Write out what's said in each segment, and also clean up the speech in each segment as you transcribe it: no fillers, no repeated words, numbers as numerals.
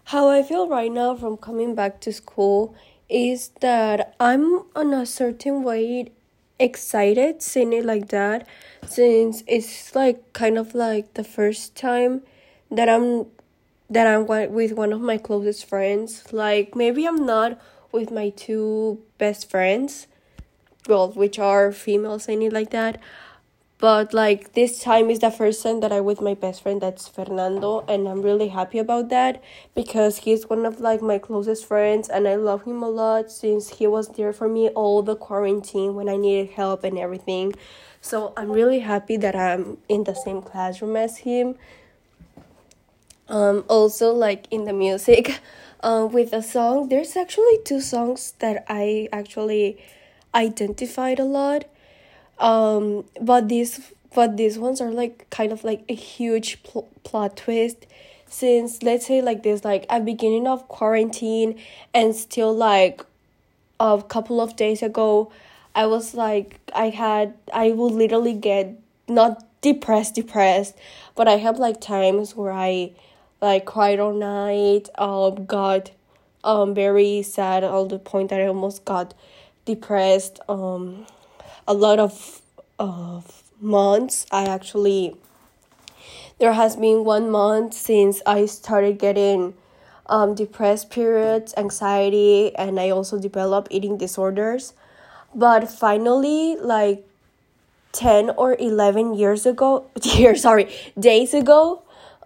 How I feel right now from coming back to school is that I'm on a certain way excited seeing it like that, since it's like kind of like the first time that I'm with one of my closest friends. Like maybe I'm not with my two best friends, well, which are females, I need like that. But like this time is the first time that I with my best friend, that's Fernando, and I'm really happy about that because he's one of like my closest friends and I love him a lot since he was there for me all the quarantine when I needed help and everything. So I'm really happy that I'm in the same classroom as him. Also like in the music, with the song, there's actually two songs that I actually identified a lot. But these ones are like kind of like a huge plot twist, since let's say like this, like at beginning of quarantine and still like a couple of days ago, I was like I will literally get not depressed, but I have like times where I like cried all night, got very sad all the point that I almost got depressed. A lot of months. There has been 1 month since I started getting depressed periods, anxiety, and I also developed eating disorders. But finally, like 10 or 11 years ago, days ago,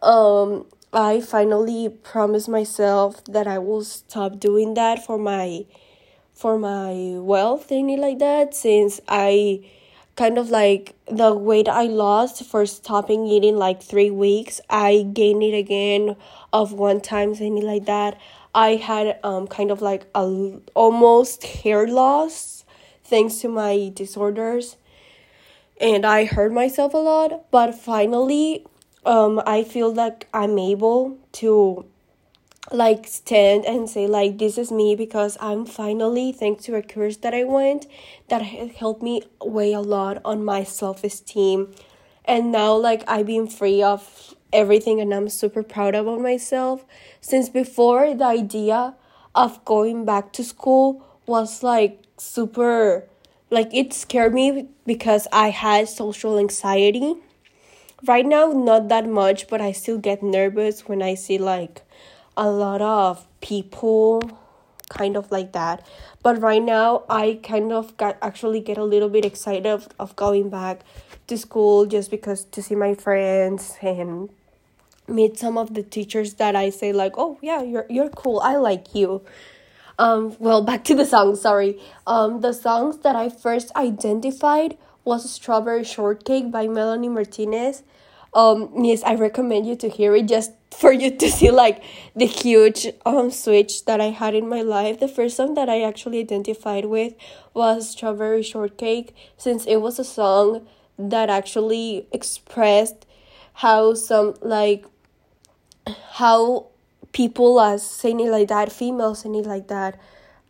I finally promised myself that I will stop doing that for my wealth, thingy like that, since I kind of like the weight I lost for stopping eating like 3 weeks, I gained it again of one time, thingy like that. I had kind of like a almost hair loss thanks to my disorders, and I hurt myself a lot. But finally, I feel like I'm able to like stand and say like this is me, because I'm finally, thanks to a course that I went, that helped me weigh a lot on my self-esteem. And now like I've been free of everything and I'm super proud about myself, since before the idea of going back to school was like super, like it scared me because I had social anxiety. Right now not that much, but I still get nervous when I see like a lot of people kind of like that. But right now I kind of get a little bit excited of going back to school, just because to see my friends and meet some of the teachers that I say like, oh yeah, you're cool, I like you. Well, back to the song, sorry. The songs that I first identified was Strawberry Shortcake by Melanie Martinez. Yes, I recommend you to hear it just for you to see like the huge switch that I had in my life. The first song that I actually identified with was Strawberry Shortcake, since it was a song that actually expressed how some like how people as saying it like that, females saying it like that,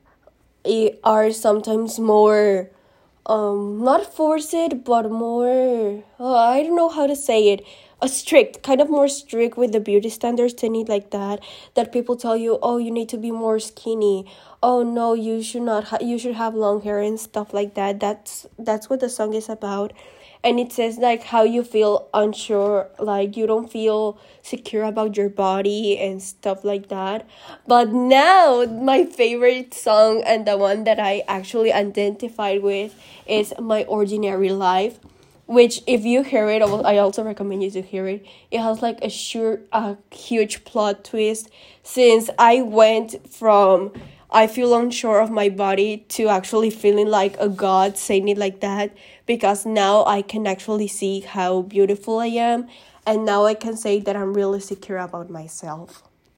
are sometimes more not forced, but more I don't know how to say it, a strict, kind of more strict with the beauty standards, to need like that people tell you, oh, you need to be more skinny, oh no, you should not you should have long hair and stuff like that. That's what the song is about. And it says like how you feel unsure, like you don't feel secure about your body and stuff like that. But now my favorite song, and the one that I actually identified with, is My Ordinary Life, which if you hear it, I also recommend you to hear it. It has like a huge plot twist, since I went from I feel unsure of my body to actually feeling like a god, saying it like that, because now I can actually see how beautiful I am, and now I can say that I'm really secure about myself.